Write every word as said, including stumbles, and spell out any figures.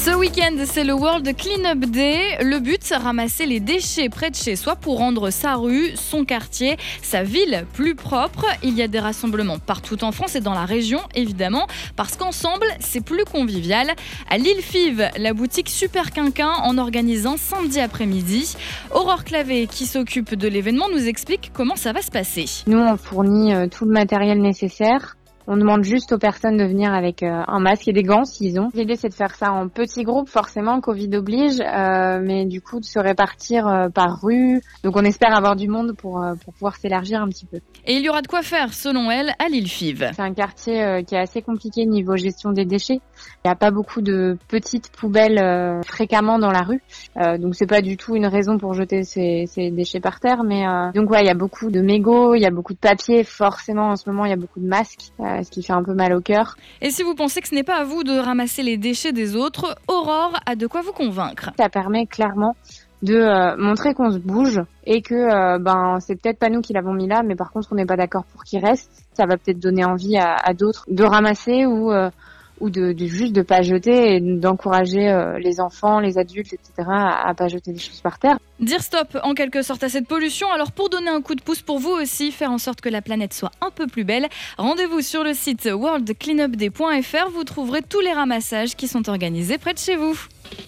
Ce week-end, c'est le World Cleanup Day. Le but, ramasser les déchets près de chez soi pour rendre sa rue, son quartier, sa ville plus propre. Il y a des rassemblements partout en France et dans la région, évidemment, parce qu'ensemble, c'est plus convivial. À Lille-Fives, la boutique Super Quinquin en organise un samedi après-midi. Aurore Clavé, qui s'occupe de l'événement, nous explique comment ça va se passer. Nous, on fournit euh, tout le matériel nécessaire. On demande juste aux personnes de venir avec euh, un masque et des gants s'ils ont. L'idée, c'est de faire ça en petits groupes, forcément, Covid oblige, euh, mais du coup de se répartir euh, par rue. Donc on espère avoir du monde pour, euh, pour pouvoir s'élargir un petit peu. Et il y aura de quoi faire, selon elle, à Lille-Fives. C'est un quartier euh, qui est assez compliqué niveau gestion des déchets. Il n'y a pas beaucoup de petites poubelles euh, fréquemment dans la rue, euh, donc c'est pas du tout une raison pour jeter ces, ces déchets par terre. Mais euh, donc ouais, il y a beaucoup de mégots, il y a beaucoup de papier. Forcément, en ce moment, il y a beaucoup de masques. Euh, ce qui fait un peu mal au cœur. Et si vous pensez que ce n'est pas à vous de ramasser les déchets des autres, Aurore a de quoi vous convaincre. Ça permet clairement de euh, montrer qu'on se bouge et que euh, ben c'est peut-être pas nous qui l'avons mis là, mais par contre on n'est pas d'accord pour qu'il reste. Ça va peut-être donner envie à, à d'autres de ramasser ou euh, ou de, de juste de pas jeter et d'encourager euh, les enfants, les adultes, et cetera à, à pas jeter des choses par terre. Dire stop en quelque sorte à cette pollution. Alors pour donner un coup de pouce pour vous aussi, faire en sorte que la planète soit un peu plus belle, rendez-vous sur le site world cleanup day point f r. Vous trouverez tous les ramassages qui sont organisés près de chez vous.